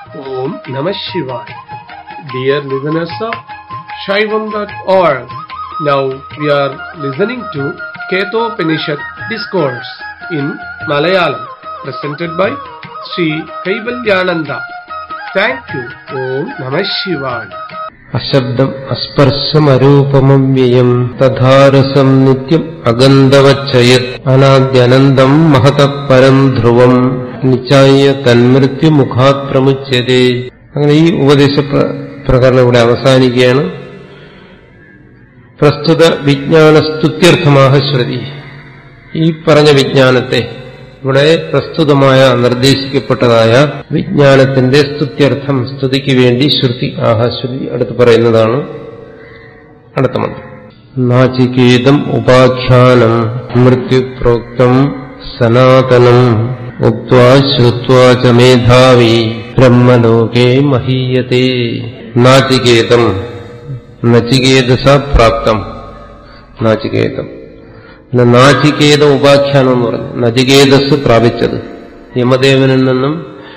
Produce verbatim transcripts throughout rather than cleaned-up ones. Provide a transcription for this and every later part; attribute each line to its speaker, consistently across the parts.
Speaker 1: Om Namah Shivaya. Dear listeners of Shaivam dot org, now we are listening to Ketopanishad Discourse in Malayalam, presented by Sri Kaivalyananda. Thank you. Om Namah Shivaya.
Speaker 2: അശബ്ദം അസ്പർശമരൂപമവ്യയം തഥാരസം നിത്യം അഗന്ധവച്ചയത് അനാദ്യനന്തം മഹതഃ പരം ധ്രുവം നിശ്ചായ തന്മൃത്യുമുഖാത് പ്രമുച്യതേ. അങ്ങനെ ഈ ഉപദേശ പ്രകരണം ഇവിടെ അവസാനിക്കുകയാണ്. പ്രസ്തുത വിജ്ഞാനസ്തുത്യർത്ഥമാഹ ശ്രുതി. ഈ പറഞ്ഞ വിജ്ഞാനത്തെ, ഇവിടെ പ്രസ്തുതമായ നിർദ്ദേശിക്കപ്പെട്ടതായ വിജ്ഞാനത്തിന്റെ സ്തുത്യർത്ഥം, സ്തുതിക്ക് വേണ്ടി ശ്രുതി ആഹ ശ്രുതി അടുത്ത് പറയുന്നതാണ് അടുത്ത മന്ത്രം. നാചികേതം ഉപാഖ്യാനം മൃത്യുപ്രോക്തം സനാതനം ഉക്ത്വാ ശ്രുത്വാ ച മേധാവി ബ്രഹ്മലോകേ മഹീയതേ. നാചികേതം, നചികേതസ പ്രാപ്തം. നാചികേതം നാചികേത ഉപാഖ്യാനം എന്ന് പറഞ്ഞു. നചികേതസ് പ്രാപിച്ചത്, യമദേവനിൽ നിന്നും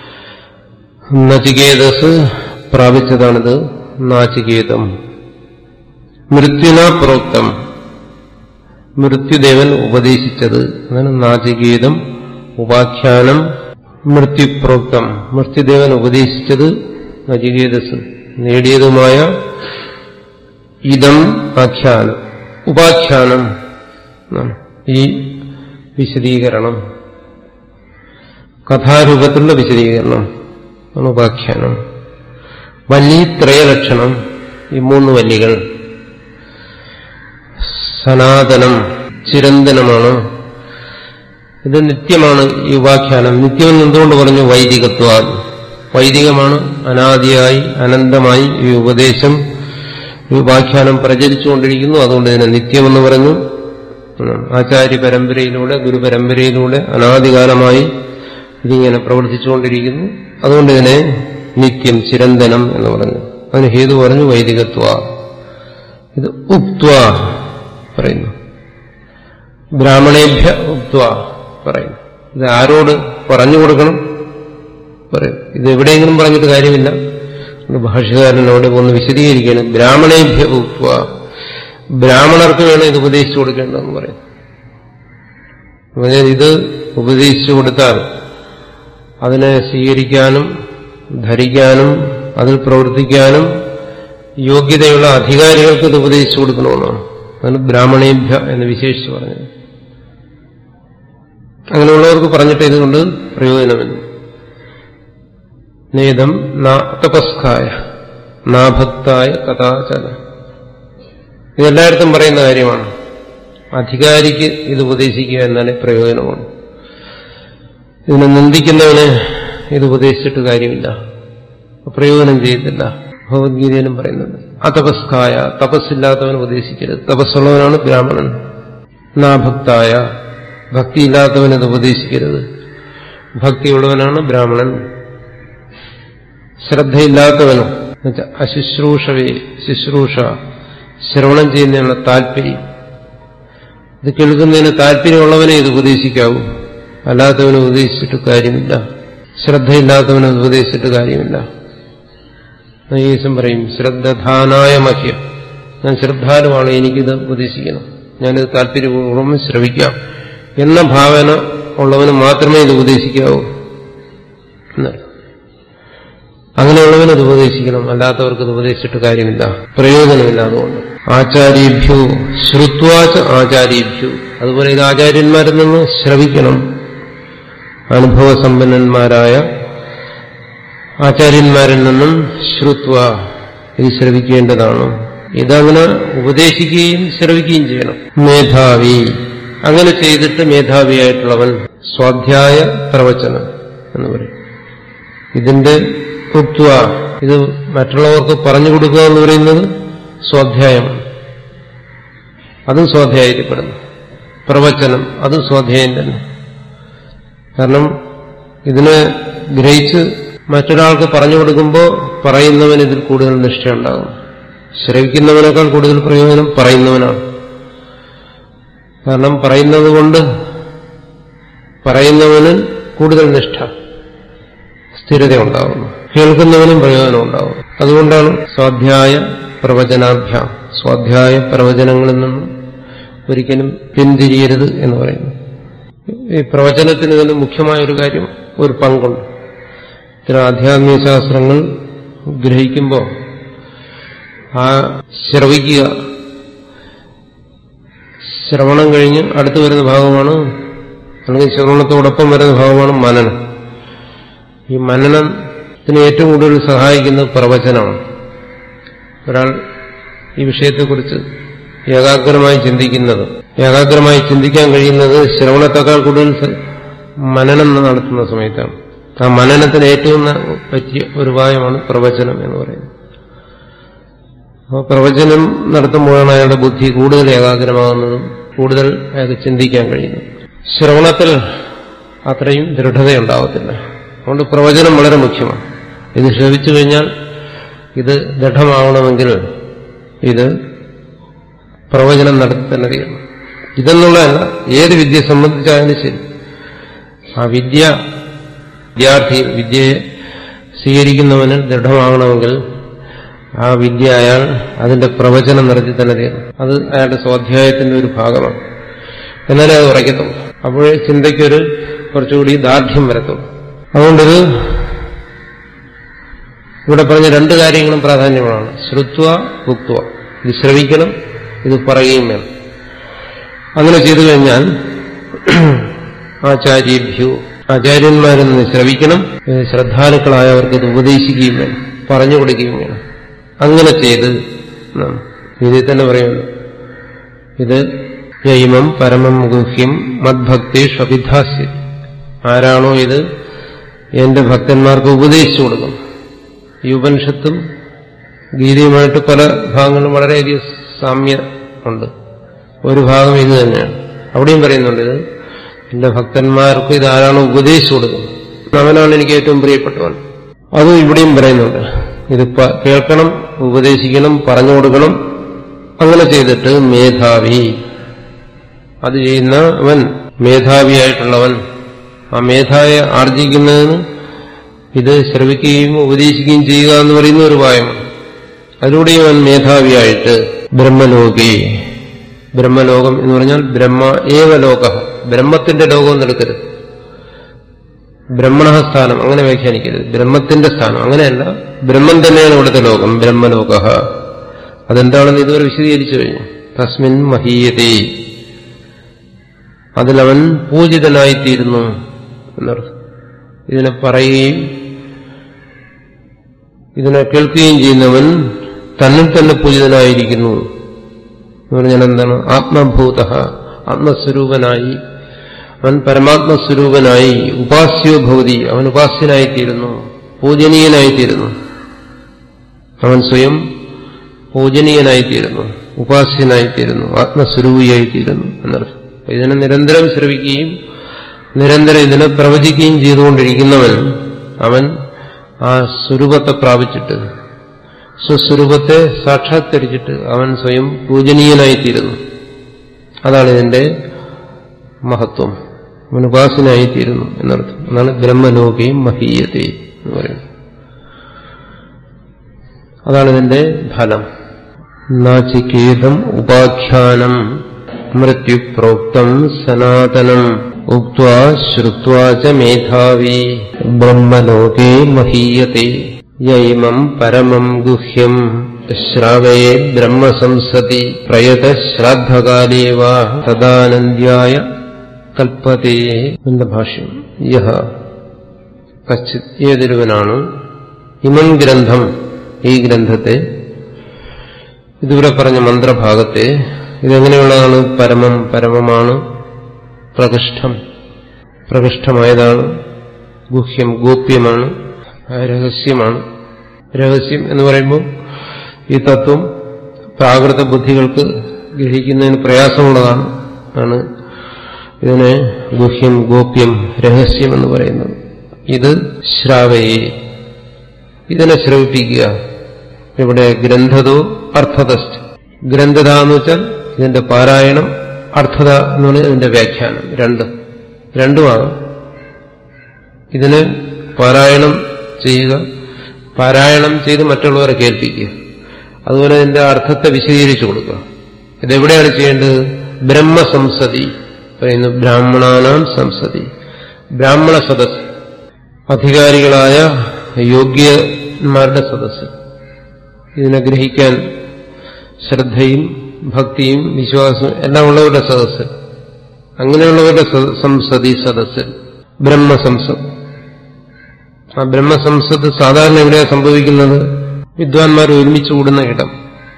Speaker 2: നചികേതസ് പ്രാപിച്ചതാണിത്. നാചികേതം മൃത്യുന പ്രോക്തം, മൃത്യുദേവൻ ഉപദേശിച്ചത്. അതാണ് നാചികേതം ഉപാഖ്യാനം മൃത്യുപ്രോക്തം. മൃത്യുദേവൻ ഉപദേശിച്ചത് നചികേതസ് നേടിയതുമായ ഇതം ആഖ്യാനം, ഉപാഖ്യാനം, ഈ വിശദീകരണം, കഥാരൂപത്തിലുള്ള വിശദീകരണം ആണ് ഉപാഖ്യാനം. വല്ലി ത്രയലക്ഷണം, ഈ മൂന്ന് വല്ലികൾ. സനാതനം, ചിരന്തനമാണ്, ഇത് നിത്യമാണ്. ഈ ഉപാഖ്യാനം നിത്യം എന്തുകൊണ്ട് പറഞ്ഞു? വൈദികത്വ, വൈദികമാണ്, അനാദിയായി അനന്തമായി ഈ ഉപദേശം, ഈ ഉപാഖ്യാനം പ്രചരിച്ചുകൊണ്ടിരിക്കുന്നു. അതുകൊണ്ട് ഇതിനെ നിത്യമെന്ന് പറഞ്ഞു. ആചാര്യ പരമ്പരയിലൂടെ, ഗുരുപരമ്പരയിലൂടെ അനാദികാലമായി ഇതിങ്ങനെ പ്രവർത്തിച്ചുകൊണ്ടിരിക്കുന്നു. അതുകൊണ്ട് ഇതിനെ നിത്യം, ചിരന്തനം എന്ന് പറഞ്ഞു. അതിന് ഹേതു പറഞ്ഞു വൈദികത്വ. ഇത് ഉക്ത്വ പറയുന്നു, ബ്രാഹ്മണേഭ്യ ഉക്ത്വ പറയുന്നു. ഇത് ആരോട് പറഞ്ഞു കൊടുക്കണം പറയും. ഇത് എവിടെയെങ്കിലും പറഞ്ഞിട്ട് കാര്യമില്ല. ഭാഷ്യകാരനോട് ഒന്ന് വിശദീകരിക്കണം. ബ്രാഹ്മണേഭ്യ ഉക്ത്വ, ബ്രാഹ്മണർക്ക് വേണം ഇത് ഉപദേശിച്ചു കൊടുക്കേണ്ടതെന്ന് പറയും. ഇത് ഉപദേശിച്ചു കൊടുത്താൽ അതിനെ സ്വീകരിക്കാനും ധരിക്കാനും അതിൽ പ്രവർത്തിക്കാനും യോഗ്യതയുള്ള അധികാരികൾക്ക് ഇത് ഉപദേശിച്ചു കൊടുക്കണമെന്നാണ്. അതാണ് ബ്രാഹ്മണേഭ്യ എന്ന് വിശേഷിച്ച് പറഞ്ഞത്. അങ്ങനെയുള്ളവർക്ക് പറഞ്ഞിട്ട് ഇതുകൊണ്ട് പ്രയോജനമില്ല. നേതം നാ തപസ്കായ നാഭക്തായ കഥാചന, ഇതെല്ലായിടത്തും പറയുന്ന കാര്യമാണ്. അധികാരിക്ക് ഇത് ഉപദേശിക്കുക എന്നാലേ പ്രയോജനമാണ്. ഇതിനെ നിന്ദിക്കുന്നവന് ഇത് ഉപദേശിച്ചിട്ട് കാര്യമില്ല, പ്രയോജനം ചെയ്യത്തില്ല. ഭഗവത്ഗീതയിലും പറയുന്നുണ്ട് അതപസ്കായ, തപസ്സില്ലാത്തവൻ ഉപദേശിക്കരുത്. തപസ്സുള്ളവനാണ് ബ്രാഹ്മണൻ. നാഭക്തായ, ഭക്തിയില്ലാത്തവൻ ഇത് ഉപദേശിക്കരുത്. ഭക്തിയുള്ളവനാണ് ബ്രാഹ്മണൻ. ശ്രദ്ധയില്ലാത്തവനും, അശുശ്രൂഷവേ, ശുശ്രൂഷ ശ്രവണം ചെയ്യുന്നതിനുള്ള താല്പര്യം, ഇത് കേൾക്കുന്നതിന് താല്പര്യമുള്ളവനെ ഇത് ഉപദേശിക്കാവൂ. അല്ലാത്തവനെ ഉപദേശിച്ചിട്ട് കാര്യമില്ല. ശ്രദ്ധയില്ലാത്തവനെ ഉപദേശിച്ചിട്ട് കാര്യമില്ല. നൈസം പറയും ശ്രദ്ധാനായ മഹ്യം, ഞാൻ ശ്രദ്ധാലുവാണ്, എനിക്കിത് ഉപദേശിക്കണം, ഞാനിത് താല്പര്യപൂർവ്വം ശ്രവിക്കാം എന്ന ഭാവന ഉള്ളവന് മാത്രമേ ഇത് ഉപദേശിക്കാവൂ എന്നാണ്. അങ്ങനെയുള്ളവനത് ഉപദേശിക്കണം, അല്ലാത്തവർക്ക് ഇത് ഉപദേശിച്ചിട്ട് കാര്യമില്ല, പ്രയോജനമില്ല. അതുകൊണ്ട് ആചാര്യഭ്യോ ശ്രുത്വാച ആചാര്യഭ്യോ, അതുപോലെ ഇത് ആചാര്യന്മാരിൽ നിന്ന് ശ്രവിക്കണം. അനുഭവസമ്പന്നന്മാരായ ആചാര്യന്മാരിൽ നിന്നും ശ്രുത്വ, ഇത് ശ്രവിക്കേണ്ടതാണ്. ഇതങ്ങനെ ഉപദേശിക്കുകയും ശ്രവിക്കുകയും ചെയ്യണം. മേധാവി, അങ്ങനെ ചെയ്തിട്ട് മേധാവിയായിട്ടുള്ളവൻ സ്വാധ്യായ പ്രവചനം എന്ന് പറയും. ഇതിന്റെ ഉക്ത്വ, ഇത് മറ്റുള്ളവർക്ക് പറഞ്ഞു കൊടുക്കുക എന്ന് പറയുന്നത് സ്വാധ്യായമാണ്. അതും സ്വാധ്യായത്തിൽപ്പെടുന്നു. പ്രവചനം അതും സ്വാധ്യായം തന്നെ. കാരണം ഇതിനെ ഗ്രഹിച്ച് മറ്റൊരാൾക്ക് പറഞ്ഞു കൊടുക്കുമ്പോൾ പറയുന്നവൻ ഇതിൽ കൂടുതൽ നിഷ്ഠയുണ്ടാകും. ശ്രവിക്കുന്നവനേക്കാൾ കൂടുതൽ പ്രയോജനം പറയുന്നവനാണ്. കാരണം പറയുന്നത് കൊണ്ട് പറയുന്നവന് കൂടുതൽ നിഷ്ഠ, സ്ഥിരത ഉണ്ടാകുന്നു. കേൾക്കുന്നവനും പ്രയോജനം ഉണ്ടാവും. അതുകൊണ്ടാണ് സ്വാധ്യായ പ്രവചനാഭ്യാം, സ്വാധ്യായ പ്രവചനങ്ങളിൽ നിന്നും ഒരിക്കലും പിന്തിരിയരുത് എന്ന് പറയുന്നു. ഈ പ്രവചനത്തിന് തന്നെ മുഖ്യമായ ഒരു കാര്യം, ഒരു പങ്കുണ്ട്. ഇത്തരം ആധ്യാത്മിക ശാസ്ത്രങ്ങൾ ഗ്രഹിക്കുമ്പോൾ ആ ശ്രവിക്കുക, ശ്രവണം കഴിഞ്ഞ് അടുത്ത് വരുന്ന ഭാഗമാണ്, അല്ലെങ്കിൽ ശ്രവണത്തോടൊപ്പം വരുന്ന ഭാഗമാണ് മനനം. ഈ മനനത്തിന് ഏറ്റവും കൂടുതൽ സഹായിക്കുന്നത് പ്രവചനമാണ്. ഒരാൾ ഈ വിഷയത്തെക്കുറിച്ച് ഏകാഗ്രമായി ചിന്തിക്കുന്നത്, ഏകാഗ്രമായി ചിന്തിക്കാൻ കഴിയുന്നത് ശ്രവണത്തെക്കാൾ കൂടുതൽ മനനം നടത്തുന്ന സമയത്താണ്. ആ മനനത്തിന് ഏറ്റവും പറ്റിയ ഒരു ഉപായമാണ് പ്രവചനം എന്ന് പറയുന്നത്. അപ്പോൾ പ്രവചനം നടത്തുമ്പോഴാണ് അയാളുടെ ബുദ്ധി കൂടുതൽ ഏകാഗ്രമാകുന്നതും കൂടുതൽ അയാൾക്ക് ചിന്തിക്കാൻ കഴിയുന്നത്. ശ്രവണത്തിൽ അത്രയും ദൃഢതയുണ്ടാവത്തില്ല. അതുകൊണ്ട് പ്രവചനം വളരെ മുഖ്യമാണ്. ഇത് ശ്രവിച്ചു കഴിഞ്ഞാൽ ഇത് ദൃഢമാവണമെങ്കിൽ ഇത് പ്രവചനം നടത്തി തന്നെ തീരണം. ഇതെന്നുള്ളതല്ല, ഏത് വിദ്യ സംബന്ധിച്ചായാലും ശരി, ആ വിദ്യ വിദ്യാർത്ഥി വിദ്യയെ സ്വീകരിക്കുന്നവന് ദൃഢമാകണമെങ്കിൽ ആ വിദ്യ അയാൾ അതിന്റെ പ്രവചനം നടത്തി തന്നെ തീരണം. അത് അയാളുടെ സ്വാധ്യായത്തിന്റെ ഒരു ഭാഗമാണ്. എന്നാലേ അത് ഉറയ്ക്കത്തുള്ളൂ. അപ്പോഴേ ചിന്തയ്ക്കൊരു കുറച്ചുകൂടി ദാർഢ്യം വരത്തുള്ളൂ. അതുകൊണ്ടിത് ഇവിടെ പറഞ്ഞ രണ്ട് കാര്യങ്ങളും പ്രാധാന്യമാണ്. ശ്രുത്വ ഭുക്ത്വ, ഇത് ശ്രവിക്കണം, ഇത് പറയുകയും വേണം. അങ്ങനെ ചെയ്തു കഴിഞ്ഞാൽ ആചാര്യഭ്യോ, ആചാര്യന്മാരിൽ നിന്ന് ശ്രവിക്കണം, ശ്രദ്ധാലുക്കളായവർക്ക് ഇത് ഉപദേശിക്കുകയും വേണം, പറഞ്ഞു കൊടുക്കുകയും വേണം. അങ്ങനെ ചെയ്ത് ഇതിൽ തന്നെ പറയുന്നു, ഇത് യൈമം പരമം ഗുഹ്യം മദ്ഭക്തേഷു അഭിധാസ്യ. ആരാണോ ഇത് എന്റെ ഭക്തന്മാർക്ക് ഉപദേശിച്ചു കൊടുക്കും. ഈ ഉപനിഷത്തും ഗീതയുമായിട്ട് പല ഭാഗങ്ങളും വളരെയധികം സാമ്യ ഉണ്ട്. ഒരു ഭാഗം ഇത് തന്നെയാണ്. അവിടെയും പറയുന്നുണ്ട്, ഇത് എന്റെ ഭക്തന്മാർക്ക് ഇത് ആരാണോ ഉപദേശിച്ചു കൊടുക്കുന്നത് അവനാണ് എനിക്ക് ഏറ്റവും പ്രിയപ്പെട്ടവൻ. അതും ഇവിടെയും പറയുന്നുണ്ട്. ഇത് കേൾക്കണം, ഉപദേശിക്കണം, പറഞ്ഞു കൊടുക്കണം. അങ്ങനെ ചെയ്തിട്ട് മേധാവി, അത് ചെയ്യുന്ന അവൻ മേധാവിയായിട്ടുള്ളവൻ, ആ മേധാവിയെ ആർജിക്കുന്നതിന് ഇത് ശ്രവിക്കുകയും ഉപദേശിക്കുകയും ചെയ്യുക എന്ന് പറയുന്ന ഒരു ഉപായമാണ്. അതിലൂടെയും അവൻ മേധാവിയായിട്ട് ബ്രഹ്മലോകി, ബ്രഹ്മലോകം എന്ന് പറഞ്ഞാൽ ബ്രഹ്മ ഏവ ലോക, ബ്രഹ്മത്തിന്റെ ലോകം എന്നെടുക്കരുത്, ബ്രഹ്മണ സ്ഥാനം അങ്ങനെ വ്യാഖ്യാനിക്കരുത്. ബ്രഹ്മത്തിന്റെ സ്ഥാനം അങ്ങനെയല്ല, ബ്രഹ്മം തന്നെയാണ് ഇവിടുത്തെ ലോകം, ബ്രഹ്മലോക. അതെന്താണെന്ന് ഇതുവരെ വിശദീകരിച്ചു കഴിഞ്ഞു. തസ്മിൻ മഹീയതേ, അതിലവൻ പൂജിതനായിത്തീരുന്നു എന്നർത്ഥം. ഇതിനെ പറയുകയും ഇതിനെ കേൾക്കുകയും ചെയ്യുന്നവൻ തന്നിൽ തന്നെ പൂജിതനായിരിക്കുന്നു എന്ന് പറഞ്ഞാൽ എന്താണ്? ആത്മഭൂത, ആത്മസ്വരൂപനായി അവൻ പരമാത്മസ്വരൂപനായി ഉപാസ്യോ ഭവതി, അവൻ ഉപാസ്യനായിത്തീരുന്നു, പൂജനീയനായിത്തീരുന്നു. അവൻ സ്വയം പൂജനീയനായിത്തീരുന്നു, ഉപാസ്യനായിത്തീരുന്നു, ആത്മസ്വരൂപിയായിത്തീരുന്നു എന്നർത്ഥം. ഇതിനെ നിരന്തരം ശ്രവിക്കുകയും നിരന്തരം ഇതിനെ പ്രവചിക്കുകയും ചെയ്തുകൊണ്ടിരിക്കുന്നവൻ അവൻ ആ സ്വരൂപത്തെ പ്രാപിച്ചിട്ട്, സ്വസ്വരൂപത്തെ സാക്ഷാത്കരിച്ചിട്ട് അവൻ സ്വയം പൂജനീയനായിത്തീരുന്നു. അതാണ് ഇതിന്റെ മഹത്വം. അവൻ ഉപാസനായിത്തീരുന്നു എന്നർത്ഥം. അതാണ് ബ്രഹ്മലോകയും മഹീയത്തെ എന്ന് പറയുന്നത്. അതാണ് ഇതിന്റെ ഫലം. നാചികേതം ഉപാഖ്യാനം മൃത്യു പ്രോക്തം സനാതനം ഉക്ത്വാ ശ്രുത്വാ ച മേധാവി ബ്രഹ്മലോകേ മഹീയത്തെ യൈമം പരമം ഗുഹ്യം ശ്രാവേ ബ്രഹ്മസംസതി പ്രയത ശ്രാദ്ധകാലേ വാ തദാനന്ദ്യായ കൽപ്പതേ. എന്റെ ഭാഷ്യം. യഹ കച്ചിത്, ഏതൊരുവനാണ് ഇമം ഗ്രന്ഥം, ഈ ഗ്രന്ഥത്തെ, ഇതുവരെ പറഞ്ഞ മന്ത്രഭാഗത്തെ, ഇതെങ്ങനെയുള്ളതാണ്? പരമം, പരമമാണ്, പ്രകൃഷ്ടം, പ്രകൃഷ്ടമായതാണ്, ഗുഹ്യം, ഗോപ്യമാണ്, രഹസ്യമാണ്. രഹസ്യം എന്ന് പറയുമ്പോൾ ഈ തത്വം പ്രാകൃത ബുദ്ധികൾക്ക് ഗ്രഹിക്കുന്നതിന് പ്രയാസമുള്ളതാണ്. ആണ് ഇതിനെ ഗുഹ്യം, ഗോപ്യം, രഹസ്യം എന്ന് പറയുന്നത്. ഇത് ശ്രാവയെ, ഇതിനെ ശ്രവിപ്പിക്കുക. ഇവിടെ ഗ്രന്ഥതോ അർത്ഥതസ്ഥ. ഗ്രന്ഥത എന്ന് വെച്ചാൽ ഇതിന്റെ പാരായണം, അർത്ഥത എന്ന് പറഞ്ഞാൽ ഇതിന്റെ വ്യാഖ്യാനം. രണ്ട് രണ്ടുമാണ്. ഇതിനെ പാരായണം ചെയ്യുക, പാരായണം ചെയ്ത് മറ്റുള്ളവരെ കേൾപ്പിക്കുക. അതുപോലെ ഇതിന്റെ അർത്ഥത്തെ വിശദീകരിച്ചു കൊടുക്കുക. ഇതെവിടെയാണ് ചെയ്യേണ്ടത്? ബ്രഹ്മസംസതി പറയുന്നു. ബ്രാഹ്മണാനാം സംസതി, ബ്രാഹ്മണ സദസ്, അധികാരികളായ യോഗ്യന്മാരുടെ സദസ്. ഇതിനെ ഗ്രഹിക്കാൻ ശ്രദ്ധയും ഭക്തിയും വിശ്വാസവും എല്ലാം ഉള്ളവരുടെ സദസ്. അങ്ങനെയുള്ളവരുടെ സംസതി സദസ് ബ്രഹ്മസംസദ്. ആ ബ്രഹ്മസംസദ് സാധാരണ എവിടെയാണ് സംഭവിക്കുന്നത്? വിദ്വാൻമാർ ഒരുമിച്ച് കൂടുന്ന ഇടം.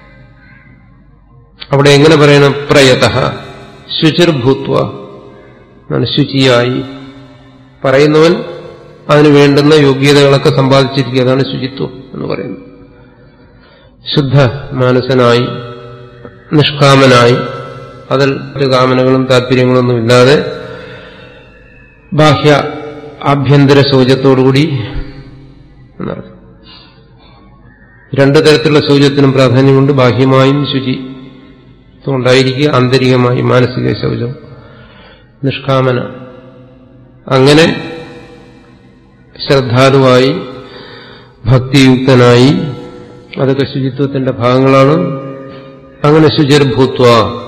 Speaker 2: അവിടെ എങ്ങനെ പറയണം? പ്രയതഃ ശുചിർഭൂത്വ, ശുചിയായി. പറയുന്നവൻ അതിന് വേണ്ടുന്ന യോഗ്യതകളൊക്കെ സമ്പാദിച്ചിരിക്കുക. അതാണ് ശുചിത്വം എന്ന് പറയുന്നത്. ശുദ്ധ മാനസനായി, നിഷ്കാമനായി, അതിൽ ഒരു കാമനകളും താല്പര്യങ്ങളൊന്നും ഇല്ലാതെ ബാഹ്യ ആഭ്യന്തര ശൗചത്തോടുകൂടി എന്നർത്ഥം. രണ്ടു തരത്തിലുള്ള ശൗചത്തിനും പ്രാധാന്യമുണ്ട്. ബാഹ്യമായും ശുചി ഉണ്ടായിരിക്കുക, ആന്തരികമായി മാനസിക ശൗചം, നിഷ്കാമന. അങ്ങനെ ശ്രദ്ധാലുവായി, ഭക്തിയുക്തനായി, അതൊക്കെ ശുചിത്വത്തിന്റെ ഭാഗങ്ങളാണ്. അങ്ങനെ ശുചിർഭൂത്വ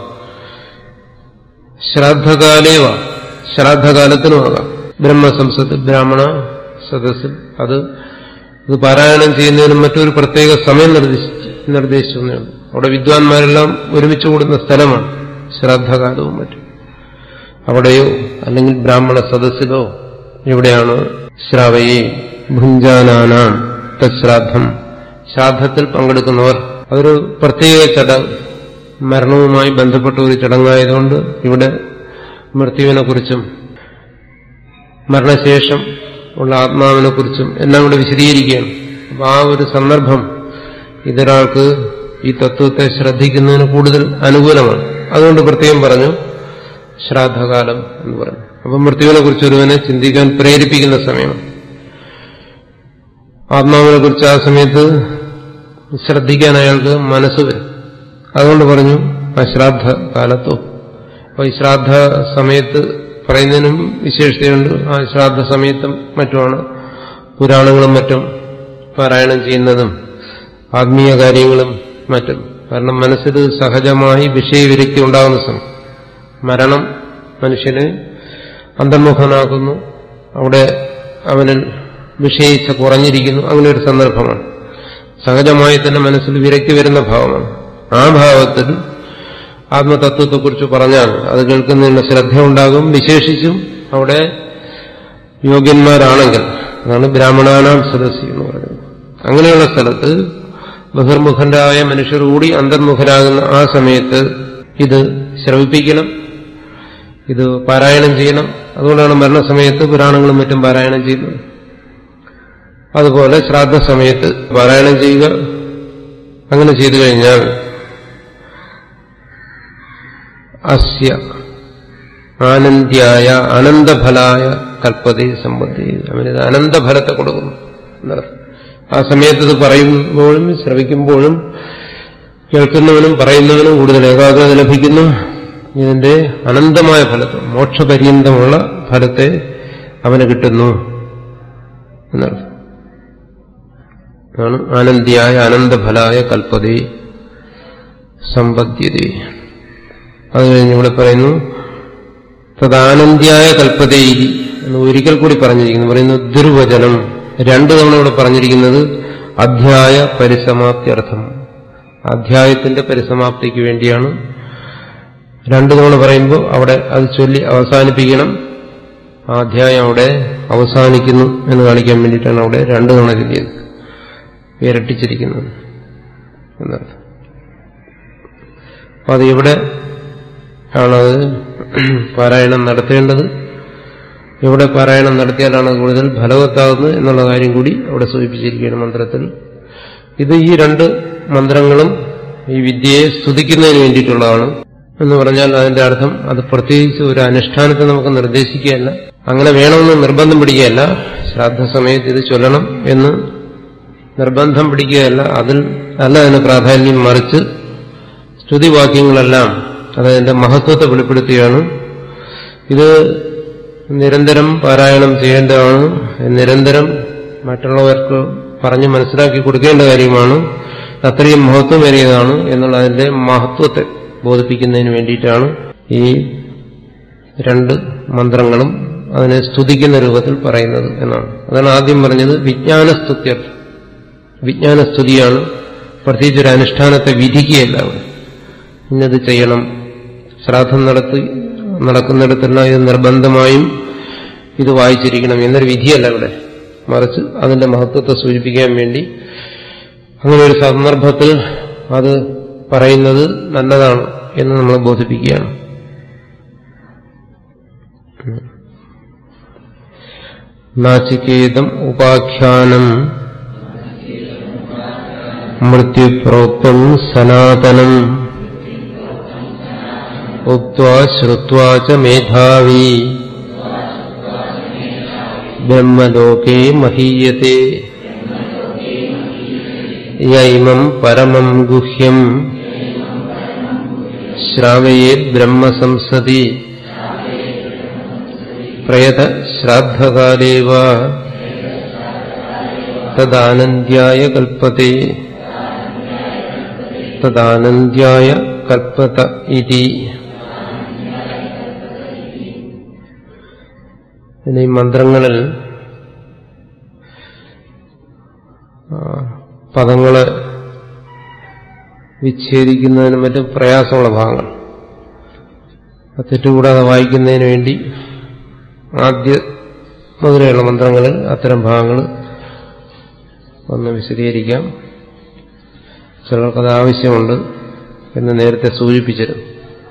Speaker 2: ശ്രാദ്ധകാലേവ, ശ്രാദ്ധകാലത്തിനുമാകാം. ബ്രഹ്മസംസത്ത് ബ്രാഹ്മണ സദസ്സിൽ അത് ഇത് പാരായണം ചെയ്യുന്നതിനും മറ്റൊരു പ്രത്യേക സമയം നിർദ്ദേശിച്ചു നിർദ്ദേശിച്ചു അവിടെ വിദ്വാൻമാരെല്ലാം ഒരുമിച്ച് കൂടുന്ന സ്ഥലമാണ് ശ്രാദ്ധകാലവും മറ്റും. അവിടെയോ അല്ലെങ്കിൽ ബ്രാഹ്മണ സദസ്സിലോ എവിടെയാണ് ശ്രാവയെ ഭുഞ്ചാനാനാം തശ്രാദ്ധം, ശ്രാദ്ധത്തിൽ പങ്കെടുക്കുന്നവർ. അതൊരു പ്രത്യേക ചടങ്ങ്, മരണവുമായി ബന്ധപ്പെട്ട ഒരു ചടങ്ങായതുകൊണ്ട് ഇവിടെ മൃത്യുവിനെക്കുറിച്ചും മരണശേഷം ഉള്ള ആത്മാവിനെക്കുറിച്ചും എല്ലാം കൂടെ വിശദീകരിക്കുകയാണ്. അപ്പൊ ആ ഒരു സന്ദർഭം ഇതൊരാൾക്ക് ഈ തത്വത്തെ ശ്രദ്ധിക്കുന്നതിന് കൂടുതൽ അനുകൂലമാണ്. അതുകൊണ്ട് പ്രത്യേകം പറഞ്ഞു ശ്രാദ്ധകാലം എന്ന് പറഞ്ഞു. അപ്പം മൃത്യുവിനെ കുറിച്ച് ഒരുവനെ ചിന്തിക്കാൻ പ്രേരിപ്പിക്കുന്ന സമയമാണ്. ആത്മാവിനെ കുറിച്ച് ആ സമയത്ത് ശ്രദ്ധിക്കാൻ അയാൾക്ക് മനസ്സ് വരും. അതുകൊണ്ട് പറഞ്ഞു ആ ശ്രാദ്ധ കാലത്തോ. അപ്പൊ ഈ ശ്രാദ്ധ സമയത്ത് പറയുന്നതിനും വിശേഷതയുണ്ട്. ആ ശ്രാദ്ധ സമയത്തും മറ്റുമാണ് പുരാണങ്ങളും മറ്റും പാരായണം ചെയ്യുന്നതും ആത്മീയ കാര്യങ്ങളും മറ്റും. കാരണം മനസ്സിൽ സഹജമായി വിഷയവിരക്തി ഉണ്ടാകുന്ന സമയം. മരണം മനുഷ്യനെ അന്തർമുഖനാക്കുന്നു, അവിടെ അവനിൽ വിഷയിച്ച കുറഞ്ഞിരിക്കുന്നു. അങ്ങനെ ഒരു സന്ദർഭമാണ്. സഹജമായി തന്നെ മനസ്സിൽ വിരക്തി വരുന്ന ഭാവമാണ്. ആ ഭാവത്തിൽ ആത്മതത്വത്തെക്കുറിച്ച് പറഞ്ഞാൽ അത് കേൾക്കുന്നതിന് ശ്രദ്ധ ഉണ്ടാകും. വിശേഷിച്ചും അവിടെ യോഗ്യന്മാരാണെങ്കിൽ, അതാണ് ബ്രാഹ്മണാനാം സദസ്സി എന്ന് പറയുന്നത്. അങ്ങനെയുള്ള സ്ഥലത്ത് ബഹിർമുഖരായ മനുഷ്യർ കൂടി അന്തർമുഖരാകുന്ന ആ സമയത്ത് ഇത് ശ്രവിപ്പിക്കണം, ഇത് പാരായണം ചെയ്യണം. അതുകൊണ്ടാണ് മരണസമയത്ത് പുരാണങ്ങളും മറ്റും പാരായണം ചെയ്യുന്നത്. അതുപോലെ ശ്രാദ്ധ സമയത്ത് പാരായണം ചെയ്യുക. അങ്ങനെ ചെയ്തു കഴിഞ്ഞാൽ അസ്യ ആനന്ദ്യായ അനന്തഫലായ കൽപ്പതയെ സമ്പത്തി, അവനിത് അനന്തഫലത്തെ കൊടുക്കുന്നു എന്നർത്ഥം. ആ സമയത്ത് ഇത് പറയുമ്പോഴും ശ്രവിക്കുമ്പോഴും കേൾക്കുന്നവനും പറയുന്നവനും കൂടുതൽ ഏകാഗ്രത ലഭിക്കുന്നു. ഇതിന്റെ അനന്തമായ ഫലത്തെ, മോക്ഷപര്യന്തമുള്ള ഫലത്തെ അവന് കിട്ടുന്നു എന്നർത്ഥം. ആണ് ആനന്ദിയായ അനന്തഫലായ കൽപ്പതേ സമ്പദ്യതേ. അത് കഴിഞ്ഞ് ഇവിടെ പറയുന്നു തദാനന്ദ്യായ കൽപ്പതേ എന്ന് ഒരിക്കൽ കൂടി പറഞ്ഞിരിക്കുന്നു. പറയുന്നു ദുർവചനം. രണ്ടു തവണ ഇവിടെ പറഞ്ഞിരിക്കുന്നത് അധ്യായ പരിസമാപ്തിയർത്ഥം, അധ്യായത്തിന്റെ പരിസമാപ്തിക്ക് വേണ്ടിയാണ്. രണ്ടു തവണ പറയുമ്പോൾ അവിടെ അത് ചൊല്ലി അവസാനിപ്പിക്കണം. ആ അധ്യായം അവിടെ അവസാനിക്കുന്നു എന്ന് കാണിക്കാൻ വേണ്ടിയിട്ടാണ് അവിടെ രണ്ടു തവണ ചൊല്ലിയത്, ഇരട്ടിച്ചിരിക്കുന്നത് എന്നർത്ഥം. അത് ഇവിടെ ആണത് പാരായണം നടത്തേണ്ടത്, എവിടെ പാരായണം നടത്തിയാലാണ് കൂടുതൽ ഫലവത്താകുന്നത് എന്നുള്ള കാര്യം കൂടി അവിടെ സൂചിപ്പിച്ചിരിക്കുകയാണ് മന്ത്രത്തിൽ. ഇത് ഈ രണ്ട് മന്ത്രങ്ങളും ഈ വിദ്യയെ സ്തുതിക്കുന്നതിന് വേണ്ടിയിട്ടുള്ളതാണ് എന്ന് പറഞ്ഞാൽ അതിന്റെ അർത്ഥം അത് പ്രത്യേകിച്ച് ഒരു അനുഷ്ഠാനത്തെ നമുക്ക് നിർദ്ദേശിക്കുകയല്ല, അങ്ങനെ വേണമെന്ന് നിർബന്ധം പിടിക്കുകയല്ല. ശ്രാദ്ധ സമയത്ത് ഇത് ചൊല്ലണം എന്ന് നിർബന്ധം പിടിക്കുകയല്ല, അതിൽ അല്ല അതിന് പ്രാധാന്യം. മറിച്ച് സ്തുതിവാക്യങ്ങളെല്ലാം അതതിന്റെ മഹത്വത്തെ വെളിപ്പെടുത്തുകയാണ്. ഇത് നിരന്തരം പാരായണം ചെയ്യേണ്ടതാണ്. നിരന്തരം മറ്റുള്ളവർക്ക് പറഞ്ഞ് മനസ്സിലാക്കി കൊടുക്കേണ്ട കാര്യമാണ്. അത്രയും മഹത്വമേറിയതാണ് എന്നുള്ള അതിന്റെ മഹത്വത്തെ ബോധിപ്പിക്കുന്നതിന് വേണ്ടിയിട്ടാണ് ഈ രണ്ട് മന്ത്രങ്ങളും അതിനെ സ്തുതിക്കുന്ന രൂപത്തിൽ പറയുന്നത് എന്നാണ്. അതാണ് ആദ്യം പറഞ്ഞത് വിജ്ഞാനസ്തുത്യർത്ഥം. വിജ്ഞാനസ്തുതിയാണ്, പ്രത്യേകിച്ച് ഒരു അനുഷ്ഠാനത്തെ വിധിക്കുകയല്ല. അവിടെ ഇന്നത് ചെയ്യണം, ശ്രാദ്ധം നടത്തി നടക്കുന്നിടത്തെല്ലാം ഇത് നിർബന്ധമായും ഇത് വായിച്ചിരിക്കണം എന്നൊരു വിധിയല്ല ഇവിടെ, മറിച്ച് അതിന്റെ മഹത്വത്തെ സൂചിപ്പിക്കാൻ വേണ്ടി അങ്ങനെ ഒരു സന്ദർഭത്തിൽ അത് പറയുന്നത് നല്ലതാണ് എന്ന് നമ്മളെ ബോധിപ്പിക്കുകയാണ്. നാചികേതം ഉപാഖ്യാനം മൃത്യുപ്രോക്തം സനാതനം ഉക്ത്വാ ശ്രുത്വാ ച മേധാവി ബ്രഹ്മലോകേ മഹീയത്തെ യൈമം പരമം ഗുഹ്യം ശ്രാവയേത് ബ്രഹ്മസംസതി പ്രയത ശ്രാദ്ധകാലേവ തദാനന്ദ്യായ കൽപ്പത്തെ തദാനന്ദ്യായ കൽപ്പത ഇതി. ഈ മന്ത്രങ്ങളിൽ പദങ്ങളെ വിച്ഛേദിക്കുന്നതിന് മറ്റും പ്രയാസമുള്ള ഭാഗങ്ങൾ തെറ്റുകൂടാതെ വായിക്കുന്നതിന് വേണ്ടി ആദ്യ മുതലെയുള്ള മന്ത്രങ്ങളിൽ അത്തരം ഭാഗങ്ങൾ ഒന്ന് വിശദീകരിക്കാം. ചിലർക്കത് ആവശ്യമുണ്ട് എന്ന് നേരത്തെ സൂചിപ്പിച്ചിരുന്നു.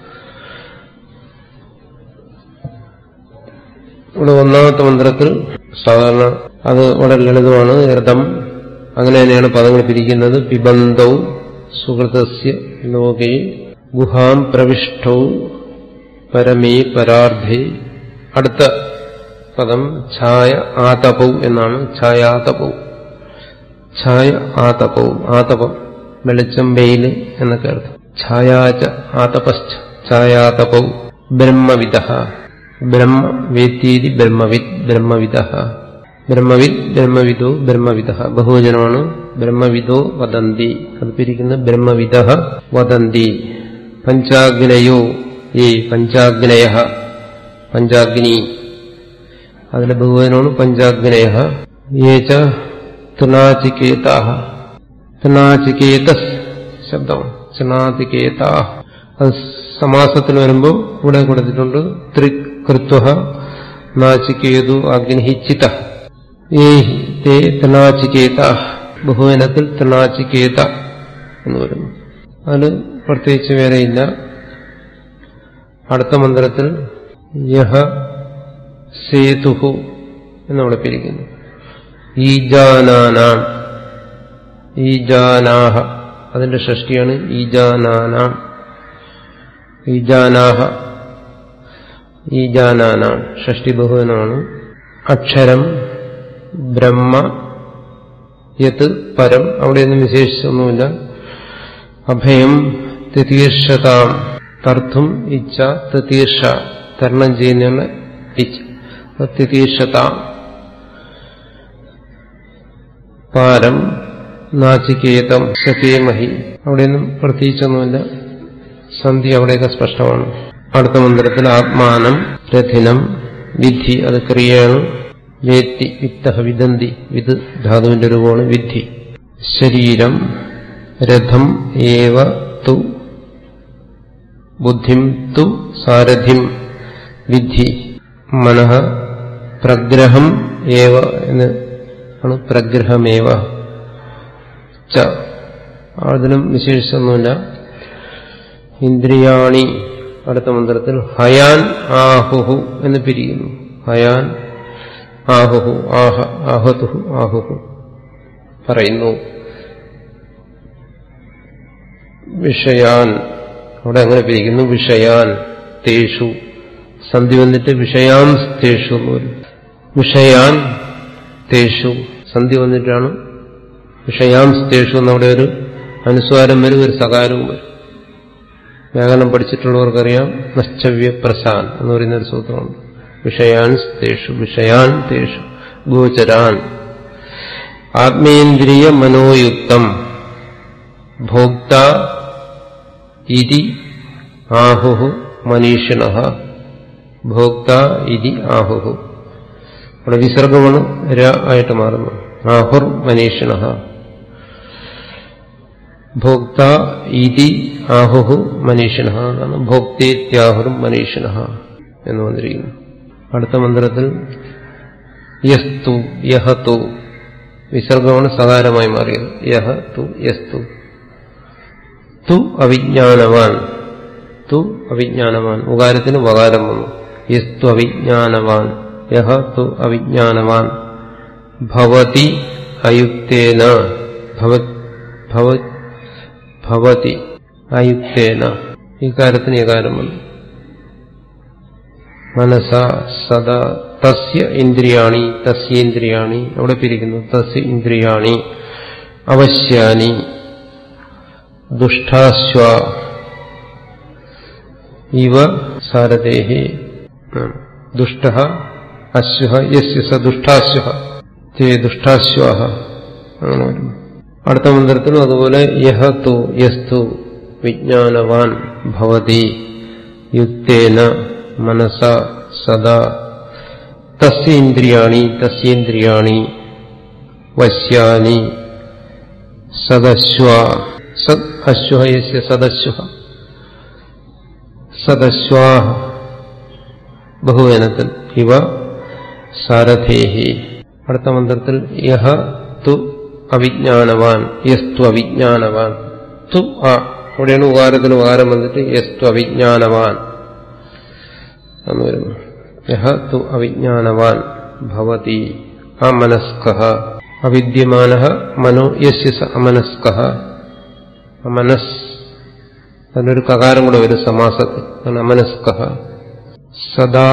Speaker 2: ഇവിടെ ഒന്നാമത്തെ മന്ത്രത്തിൽ സാധാരണ അത് വളരെ ലളിതമാണ്. ഋതം അങ്ങനെ തന്നെയാണ് പദങ്ങൾ പിരിക്കുന്നത്. പിബന്ധൗ സുഹൃതസ്യ ലോകേ ഗുഹാം പ്രവിഷ്ടൗ പരമേ പരാർദ്ധേ. അടുത്ത പദം ഛായ ആതപൗ എന്നാണ്. ഛായാതപൗ, ഛായ ആതപൗ, ആതപം വെളിച്ചം, വെയില് എന്നൊക്കെ അർത്ഥം. ഛായാച ആതപശ്ച ഛായാതപൗ. ബ്രഹ്മവിദഃ, ബ്രഹ്മ വേത്തീതി ബ്രഹ്മവിദ്, ബ്രഹ്മവിദഃ. ബ്രഹ്മവിദ് ബ്രഹ്മവിദോ ബ്രഹ്മവിദഃ ബഹുവചനമാണ്. ബ്രഹ്മവിദോ വദന്തി, അത് പിരിക്കുന്ന ബ്രഹ്മവിദഃ വദന്തി. പഞ്ചാഗ്നയോ ഏ പഞ്ചാഗ്നയ, പഞ്ചാഗ്നി അതിലെ ബഹുവചനമാണ് പഞ്ചാഗ്നയ. ഏച തൃണാചികേതാഃ, തൃണാചികേതസ് ശബ്ദമാണ്. തൃണാചികേതാഃ അത് സമാസത്തിൽ വരുമ്പോൾ ഇവിടെ കൊടുത്തിട്ടുണ്ട് ത്രികൃത്വഃ നാചികേതു അഗ്നിഃ ചിതഃ. ഏ തേ തൃണാചികേതാഃ ബഹുവചനത്തിൽ തൃണാചികേത എന്ന് വരുന്നു. അതിന് പ്രത്യേകിച്ച് വേറെയില്ല. അടുത്ത മന്ത്രത്തിൽ യഹ സേതുഹു എന്നവിടെ പിരിക്കുന്നു. ഈജാനാനാം, ഈജാനാഹ അതിന്റെ ഷഷ്ടിയാണ്. ഈജാനാനാം, ഈജാനാഹ, ഈജാനാനാം ഷഷ്ടി ബഹുവനാണ്. അക്ഷരം ബ്രഹ്മ യത് പരം, അവിടെയൊന്നും വിശേഷിച്ചൊന്നുമില്ല. അഭയം തിതീർഷതാം, തർത്തും ഇച്ഛ തിതീർഷ തരണം ചെയ്യുന്ന ഇച്ഛ തിതീർഷതാം. പാരം നാചികേതം സഖേമഹി, അവിടെയൊന്നും പ്രത്യേകിച്ചൊന്നുമില്ല. സന്ധി അവിടെയൊക്കെ സ്പഷ്ടമാണ്. അടുത്ത മന്ത്രത്തിൽ ആത്മാനം രഥിനം വിധി, അത് ക്രിയയാണ്. വേത്തി വിത്തഹ വിദന്തി, വിത് ധാതുവിന്റെ രൂപമാണ് വിധി. ശരീരം രഥം ഏവ തു ബുദ്ധിം തു സാരഥിം വിധി. മനഃ പ്രഗ്രഹം ഏവ എന്ന് ആണ്. പ്രഗ്രഹമേവ ച, അതിലും വിശേഷിച്ചൊന്നുമില്ല. ഇന്ദ്രിയാണി അടുത്ത മന്ത്രത്തിൽ ഹയാൻ ആഹുഹു എന്ന് പിരിക്കുന്നു. ഹയാൻ ആഹുഹു, ആഹ ആഹതുഹു ആഹുഹു പറയുന്നു. വിഷയാൻ അവിടെ അങ്ങനെ പിരിക്കുന്നു. വിഷയാൻ തേഷു, സന്ധി വന്നിട്ട് വിഷയാൻ തേഷു എന്ന് വരും. വിഷയാൻ തേഷു സന്ധി വന്നിട്ടാണ് വിഷയാൻ തേഷു എന്നവിടെ ഒരു അനുസ്വാരം വരും, ഒരു സകാരവും വരും. വ്യാകരണം പഠിച്ചിട്ടുള്ളവർക്കറിയാം. നശ്ചവ്യ പ്രശാൻ എന്ന് പറയുന്ന ഒരു സൂത്രമുണ്ട്. വിഷയാൻ തേഷു, വിഷയാൻ തേഷു ഗോചരാൻ. ആത്മേന്ദ്രിയ മനോയുക്തം ഭോക്ത ഇതി ആഹുഹു മനീഷിണഃ. ഭോക്ത ഇതി ആഹുഹു അവിടെ വിസർഗമാണ് ര ആയിട്ട് മാറുന്നു. ആഹുർ മനീഷിണഃ. ഭോക്ത ഇതി ആഹുഹു മനീഷിണഃ എന്നാണ് ഭോക്തേത്യാഹുർ മനീഷിണഃ എന്ന് വന്നിരിക്കുന്നു. അടുത്ത മന്ത്രത്തിൽ യസ്തു യഹതു വിസർഗമാണ് സകാരമായി മാറിയത്. യഹ തു യസ്തു. തു അവിജ്ഞാനവാൻ. തു അവിജ്ഞാനവാൻ ഉകാരത്തിന് വകാരം വന്നു. യസ്തു അവിജ്ഞാനവാൻ. യഹ തു അവിജ്ഞാനവാൻ. ഭവതി അയുക്തേന. ഭവതി അയുക്തേന ഈ കാര്യത്തിന് ഏകാരം വന്നു. മനസ സദാ തസ്യ ഇന്ദ്രിയാണി. തസ്യേന്ദ്രിയാണി അവിടെ പിരിക്കുന്നു. തസ്യ ഇന്ദ്രിയാണി അവശ്യാനി ദുഷ്ടാശ്വ ഇവ സാരഥേഹി. ദുഷ്ടഃ അശ്വഃ യസ്യ സ ദുഷ്ടാശ്വഃ തേ ദുഷ്ടാശ്വാഃ അങ്ങനെ വരുന്നു. അടുത്ത മന്ത്രത്തിലും അതുപോലെ യഹ തു യസ്തു വിജ്ഞാനവാൻ ഭവതി യുക്തേന മനസ സദാ തസ്യേന്ദ്രിയാണി. തസ്യേന്ദ്രിയാണി വശ്യാനി സദശ്വ. സദ് അശ്വഃ യസ്യ സദശ്വഃ സദശ്വാഃ ബഹുവചനത്തിൽ ഇവ സാരഥേഹി. അടുത്ത മന്ത്രത്തിൽ യഹ തു അവിജ്ഞാനവാൻ. യസ്തു അവിജ്ഞാനവാൻ. തു ആ അവിടെയാണ് ഉകാരത്തിന് ഉകാരം വന്നിട്ട് യസ്തു അവിജ്ഞാനവാൻ എന്ന് വരുന്നു. യഹ തു അവിജ്ഞാനവാൻ ഭവതി അമനസ്കഃ. അവിദ്യമാനഃ മനോ യസ്യ സ അമനസ്കഃ. അമനസ് അതിനൊരു കകാരം കൂടെ വരും സമാസത്തിൽ. അമനസ്കഃ. സദാ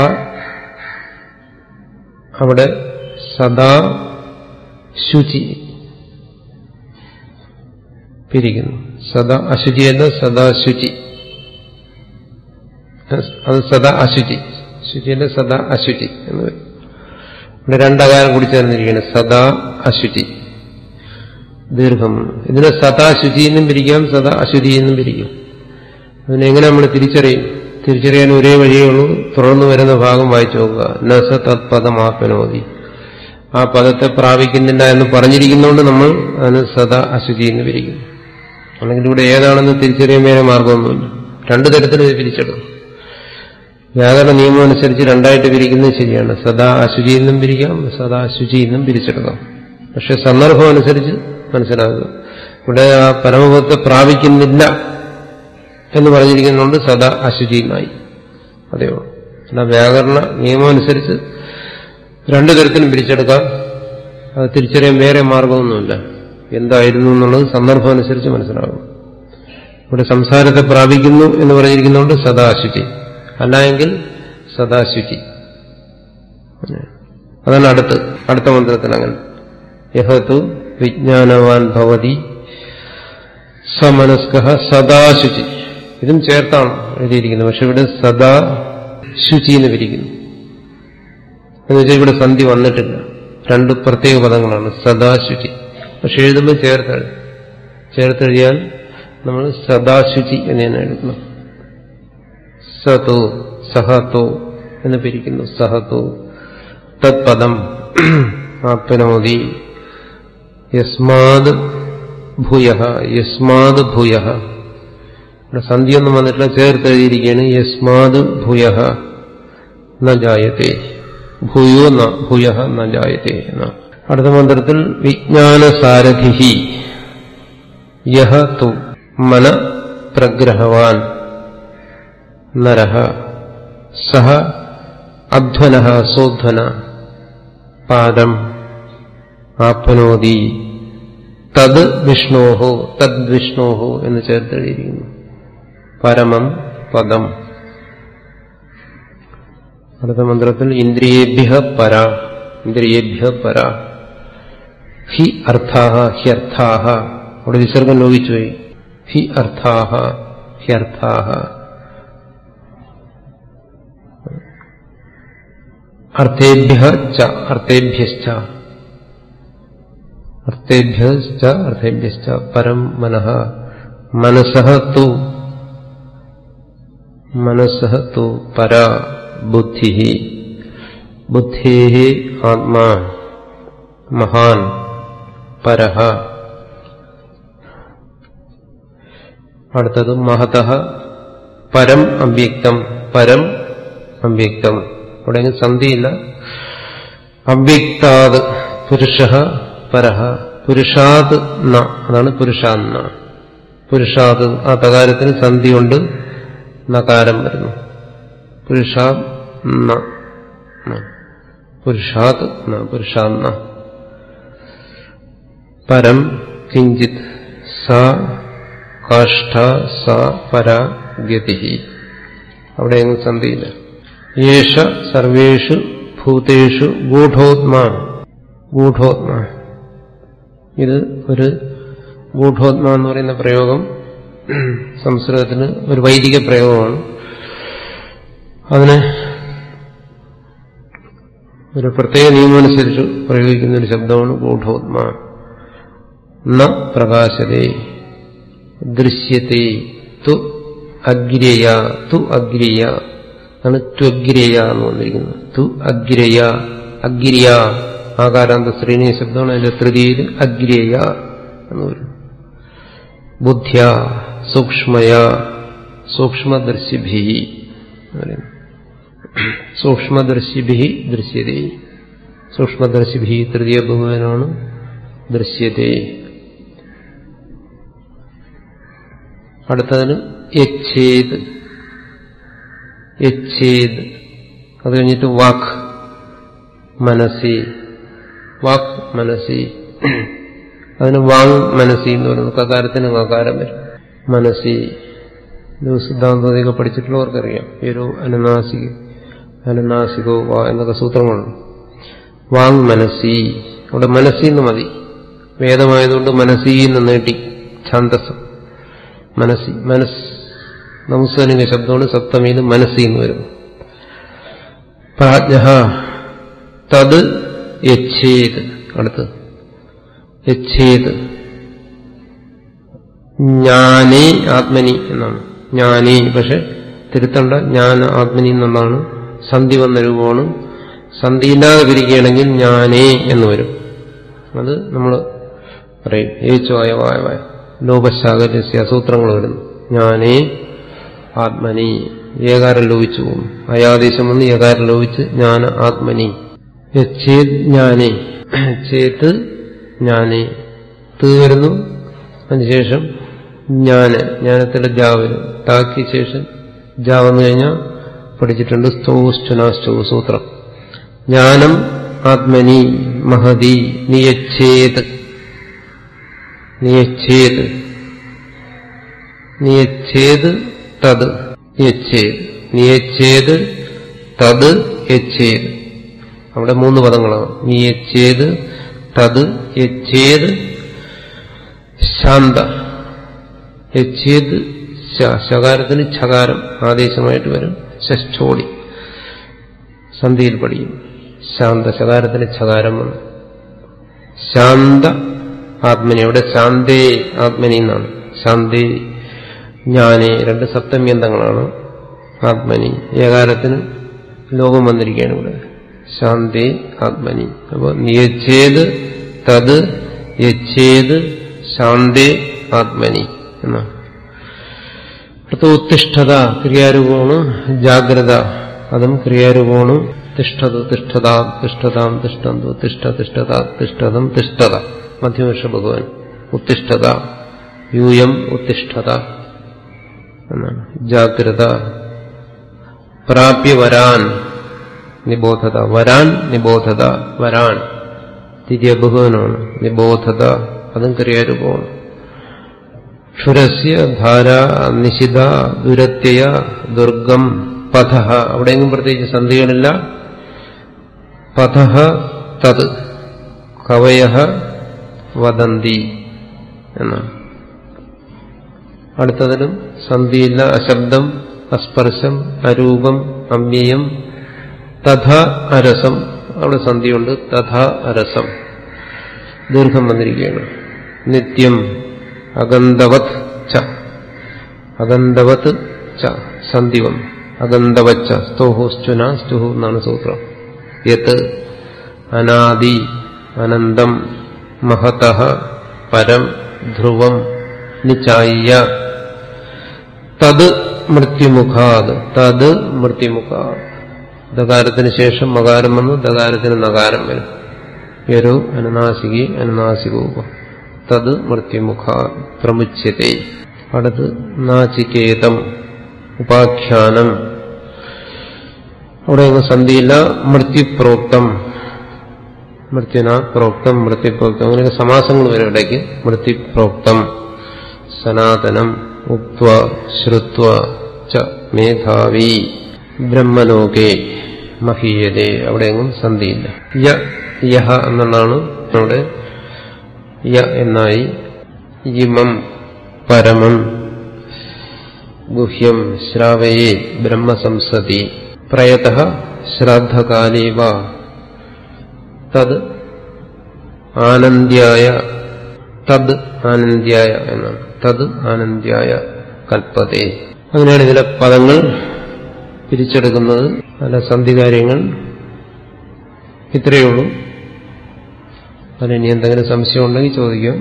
Speaker 2: അവിടെ സദാ ശുചി പിരിക്കുന്നു. സദാ അശുചി എന്ന സദാ ശുചി. അത് സദാ അശുചി. ശുചിയല്ല സദാ അശുചി എന്ന് വരും. ഇവിടെ രണ്ടകാരം കൂടി ചേർന്നിരിക്കുകയാണ്. സദാ അശുചി ദീർഘം. ഇതിനെ സദാ ശുചി എന്നും പിരിക്കാം, സദാ അശുചി എന്നും പിരിക്കാം. അതിനെങ്ങനെ നമ്മൾ തിരിച്ചറിയും? തിരിച്ചറിയാൻ ഒരേ വഴിയേ ഉള്ളൂ. തുടർന്ന് വരുന്ന ഭാഗം വായിച്ചു നോക്കുക. നസ തത്പദമാപ്നോതി. ആ പദത്തെ പ്രാപിക്കുന്നില്ല എന്ന് പറഞ്ഞിരിക്കുന്നതുകൊണ്ട് നമ്മൾ അതിന് സദാ അശുചി എന്ന് പിരിക്കുന്നു. അല്ലെങ്കിൽ ഇവിടെ ഏതാണെന്ന് തിരിച്ചറിയാൻ വേറെ മാർഗമൊന്നുമില്ല. രണ്ടു തരത്തിൽ ഇത് പിരിച്ചെടുക്കും. വ്യാകരണ നിയമം അനുസരിച്ച് രണ്ടായിട്ട് പിരിക്കുന്നത് ശരിയാണ്. സദാ അശുചി എന്നും പിരിക്കാം, സദാ അശുചി എന്നും പിരിച്ചെടുക്കാം. പക്ഷെ സന്ദർഭം അനുസരിച്ച് മനസ്സിലാക്കുക. ഇവിടെ ആ പരമപദത്തെ പ്രാപിക്കുന്നില്ല എന്ന് പറഞ്ഞിരിക്കുന്നുണ്ട് സദാ അശുചിയുമായി. അതെയോ അല്ല, വ്യാകരണ നിയമം അനുസരിച്ച് രണ്ടു തരത്തിലും പിരിച്ചെടുക്കാം. അത് തിരിച്ചറിയാൻ വേറെ മാർഗമൊന്നുമില്ല. എന്തായിരുന്നു എന്നുള്ളത് സന്ദർഭം അനുസരിച്ച് മനസ്സിലാകും. ഇവിടെ സംസാരത്തെ പ്രാപിക്കുന്നു എന്ന് പറഞ്ഞിരിക്കുന്നതുകൊണ്ട് സദാശുചി, അല്ലായെങ്കിൽ സദാശുചി. അതാണ് അടുത്ത് അടുത്ത മന്ത്രത്തിൽ അങ്ങനെ യഹതു വിജ്ഞാനവാൻ ഭവതി സമനസ്കഃ സദാശുചി. ഇതും ചേർത്താണ് എഴുതിയിരിക്കുന്നത്. പക്ഷെ ഇവിടെ സദാ ശുചി എന്ന് പിരിക്കുന്നു. എന്നുവെച്ചാൽ ഇവിടെ സന്ധി വന്നിട്ടില്ല. രണ്ട് പ്രത്യേക പദങ്ങളാണ് സദാശുചി. പക്ഷെ എഴുതുമ്പോൾ ചേർത്തെഴു ചേർത്തെഴുതിയാൽ നമ്മൾ സദാശുചി എന്ന് തന്നെ എഴുതണം. സതോ സഹതോ എന്ന് പിരിക്കുന്നു. സഹതോ തത്പദം ആപ്നോതി യസ്മാത് ഭൂയഃ. യസ്മാത് ഭൂയഃ ഇവിടെ സന്ധിയൊന്നും വന്നിട്ടില്ല, ചേർത്തെഴുതിയിരിക്കുകയാണ്. യസ്മാത് ഭൂയഃ ന ജായത്തെ. ഭൂയോ ന ഭൂയഃ ന ജായത്തെ എന്ന. അടുത്ത മന്ത്രത്തിൽ വിജ്ഞാനസാരഥി യഹ തു മന പ്രഗ്രഹവാൻ നരഃ സഹ അധ്വനഃ സോധ്വന പാദം ആപ്നോതി തദ് വിഷ്ണോഹോ തദ് വിഷ്ണോഹോ എന്ന് ചേർത്തെഴുതിയിരിക്കുന്നു. പരമം പദം. അടുത്ത മന്ത്രത്തിൽ ഇന്ദ്രിയേഭ്യഃ പര. ഇന്ദ്രിയേഭ്യഃ പര ഹി അർത്ഥാഃ ഹ്യർത്ഥാഃ. അവിടെ വിസർഗം ലോപിച്ചുപോയി. ഹി അർത്ഥാഃ ഹ്യർത്ഥാഃ. അർത്ഥേഭ്യഃ ച അർത്ഥേഭ്യശ്ച. അർത്ഥേഭ്യശ്ച അർത്ഥേഭ്യശ്ച പരം മനഃ മനസഃ തു മനസഃ തു പരാ ബുദ്ധിഃ ബുദ്ധേഃ ആത്മാ മഹാൻ പരഃ. അടുത്തത് മഹതഃ പരം അവ്യക്തം. പരം അവ്യക്തം, അവിടെ സന്ധിയില്ല. അവ്യക്താത് പുരുഷഃ പരഃ പുരുഷാത് ന, അതാണ് പുരുഷാന്ന. പുരുഷാത് ആ തകാരത്തിന് സന്ധി കൊണ്ട് നകാരം വരുന്നു. പുരുഷാത് ന, പുരുഷാത് ന, പുരുഷാന്ന. പരം കിഞ്ചിത് സ കാഷ്ഠ സ പരാ ഗതിഃ, അവിടെ എങ്ങും സന്ധിയില്ല. യേഷ സർവേഷു ഭൂതേഷു ഗൂഢോത്മാ. ഗൂഢോത്മാ, ഇത് ഒരു ഗൂഢോത്മാ എന്ന് പറയുന്ന പ്രയോഗം സംസ്കൃതത്തിന് ഒരു വൈദിക പ്രയോഗമാണ്. അതിന് ഒരു പ്രത്യേക നിയമമനുസരിച്ച് പ്രയോഗിക്കുന്ന ഒരു ശബ്ദമാണ് ഗൂഢോത്മാ. ന പ്രകാശതേ ദൃശ്യത്തെ തു അഗ്രിയ. തു അഗ്രിയ ആണ് ത്വഗ്രിയ എന്ന് വന്നിരിക്കുന്നത്. തു അഗ്രിയ, അഗ്രിയ ആകാരാന്ത ശ്രീനീയ ശബ്ദമാണ്. അതിന്റെ തൃതിയിൽ അഗ്രിയ എന്ന് വരും. ബുദ്ധ്യ സൂക്ഷ്മയ സൂക്ഷ്മദർശിഭി, സൂക്ഷ്മദർശിഭി ദൃശ്യതേ. സൂക്ഷ്മദർശിഭി തൃതീയ ബഹുവനാണ് ദൃശ്യതേ. അടുത്തതിന് യച്ഛേത്. യച്ഛേത് അത് കഴിഞ്ഞിട്ട് വാക് മനസി. വാക് മനസി, അതിന് വാങ് മനസി എന്ന് പറയുന്നത്. കകാരത്തിന് കകാരം വരും. മനസി സിദ്ധാന്തമൊക്കെ പഠിച്ചിട്ടുള്ളവർക്കറിയാം. ഒരു അനുനാസിക അനുനാസികോ വാ എന്നൊക്കെ സൂത്രങ്ങളുണ്ട്. വാങ് മനസി, അവിടെ മനസ്സി എന്ന് മതി. വേദമായതുകൊണ്ട് മനസ്സിന്ന് നീട്ടി ഛാന്തസം. മനസ്സി, മനസ് നംസലിംഗ ശബ്ദമാണ്. സപ്തമിയിൽ മനസ്സി എന്ന് വരും. പ്രാജ്ഞ തത് യച്ഛേത്. അടുത്ത് യച്ഛേത് ജ്ഞാനേ ആത്മനി എന്നാണ്. ജ്ഞാനേ, പക്ഷെ തിരുത്തണ്ട, ജ്ഞാന ആത്മനി എന്നുള്ളതാണ്. സന്ധി വന്ന രൂപമാണ്. സന്ധിയില്ലാതെ പിരിക്കുകയാണെങ്കിൽ ജ്ഞാനേ എന്ന് വരും. അത് നമ്മൾ പറയും ഏച്ചുവായ വായവായ ലോപശാകരസ്യ സൂത്രങ്ങൾ വരുന്നു. ജ്ഞാനേ ആത്മനി, ഏകാരം ലോപിച്ചു പോകും. അയാദേശം വന്ന് ഏകാരം ലോപിച്ച് ജ്ഞാന ആത്മനി. യച്ഛേത് ജ്ഞാനേ, ചേത്ത് ജ്ഞാനേ, ത് വരുന്നു. അതിനുശേഷം ജ്ഞാന, ജ്ഞാനത്തിന്റെ ജാ വരും. താക്ക് ശേഷം ജാ വന്നു കഴിഞ്ഞാൽ പഠിച്ചിട്ടുണ്ട് സ്തോശ്ചനാശ്ചോ സൂത്രം. ജ്ഞാനം ആത്മനി മഹതി നിയച്ഛേത്. നിയച്ഛേത് നിയച്ഛേത് തത് യച്ഛേത്. നിയച്ഛേത് തത് യച്ഛേത്. അവിടെ മൂന്ന് പദങ്ങളാണ്. നിയച്ഛേത് തത് യച്ഛേത് ശാന്ത. യച്ഛേത് ശകാരത്തിന് ഛകാരം ആദേശമായിട്ട് വരും. ഷഷ്ഠോടി സന്ധിയിൽ പഠിക്കും. ശാന്ത ശകാരത്തിന് ഛകാരം വന്നു. ശാന്ത ആത്മനി, അവിടെ ശാന്തേ ആത്മനി എന്നാണ്. ശാന്തേ ജ്ഞാനേ, രണ്ട് സപ്തമ്യന്തങ്ങളാണ്. ആത്മനി ഏകാരത്തിന് ലോകം വന്നിരിക്കുകയാണ് ഇവിടെ. ശാന്തേ ആത്മനി. അപ്പോൾ നിയച്ഛേത് തത് യച്ഛേത് ശാന്തേ ആത്മനി എന്നാണ്. അടുത്ത ഉത്തിഷ്ഠത ക്രിയാരൂപമാണ്. ജാഗ്രത അതും ക്രിയാരൂപമാണ്. തിഷ്ഠത് തിഷ്ഠതാം തിഷ്ഠതാം തിഷ്ഠന്തു തിഷ്ഠ തിഷ്ഠത തിഷ്ഠതം തിഷ്ഠത. മധ്യമേഷ ഭഗവാൻ ഉത്തിഷ്ഠത യൂയം ഉത്തിഷ്ഠത എന്നാണ്. ജാഗ്രത. പ്രാപ്യ വരാൻ നിബോധത. വരാൻ നിബോധത. വരാൻ തിരിയ ഭഗവാനാണ്. നിബോധത അതും ക്രിയാരൂപമാണ്. ക്ഷുരസ്യ ധാര നിശിത ദുരത്യയ ദുർഗം പഥ. അവിടെയെങ്കിലും പ്രത്യേകിച്ച് സന്ധികളില്ല. പഥ തത് കവയ വദന്തി എന്നാണ്. അടുത്തതിലും സന്ധിയില്ല. അശബ്ദം, അസ്പർശം, അരൂപം, അമ്യേയം. തഥ അരസം, അവിടെ സന്ധിയുണ്ട്. തഥ അരസം. ദീർഘം വന്നിരിക്കുകയാണ്. നിത്യം അഗന്ധവത് ച, അഗന്ധവത് ച സന്ധിവം, അഗന്ധവച്ച സ്തോഹോസ്റ്റുന സ്തുഹു എന്നാണ് സൂത്രം. യത് അനാദി അനന്തം മഹതഃ പരം ധ്രുവം നിചായ്യ തത് മൃത്യുമുഖാത്, തത് മൃത്യുമുഖാത്. ദകാരത്തിന് ശേഷം മകാരം വന്നു, ദകാരത്തിന് നകാരം വരും. യരോ അനുനാസികി അനുനാസികോപ തത് മൃത്യുമുഖാത് പ്രമുച്യത്തെ. അടുത്ത് നാചികേതം ഉപാഖ്യാനം, അവിടെ ഒന്നും സന്ധിയില്ല. മൃത്യുപ്രോക്തം, മൃത്യുന പ്രോക്തം, മൃത്യുപ്രോക്തം, അങ്ങനെയൊക്കെ സമാസങ്ങൾ വരും ഇടയ്ക്ക്. മൃത്യുപ്രോക്തം സനാതനം ഉക്ത്വ ശ്രുത്വ ച മേധാവി ബ്രഹ്മലോകേ മഹീയതേ, അവിടെയെങ്ങും സന്ധിയില്ല. യ യഹ എന്നുള്ളതാണ് അവിടെ യ എന്നായി. ഇമം പരമം ഗുഹ്യം ശ്രാവയേ ബ്രഹ്മസംസതി പ്രയതഃ ശ്രാദ്ധകാലേവ തത് ആനന്ദ്യായ, തത് ആനന്ദ്യായ എന്നാണ്. തത് ആനന്ദ്യായ കൽപ്പതേ. അങ്ങനെയാണ് ഇതിലെ പദങ്ങൾ പിരിച്ചെടുക്കുന്നത്. അല്ല സന്ധികാര്യങ്ങൾ ഇത്രയേ ഉള്ളൂ. അതിനി എന്തെങ്കിലും സംശയം ഉണ്ടെങ്കിൽ ചോദിക്കാം,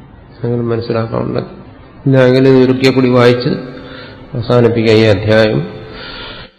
Speaker 2: എന്തെങ്കിലും മനസ്സിലാക്കാനുണ്ടെങ്കിൽ. ഇല്ലെങ്കിൽ ഇത് ഒരിക്കൽ കൂടി വായിച്ച് അവസാനിപ്പിക്കുക ഈ അധ്യായം.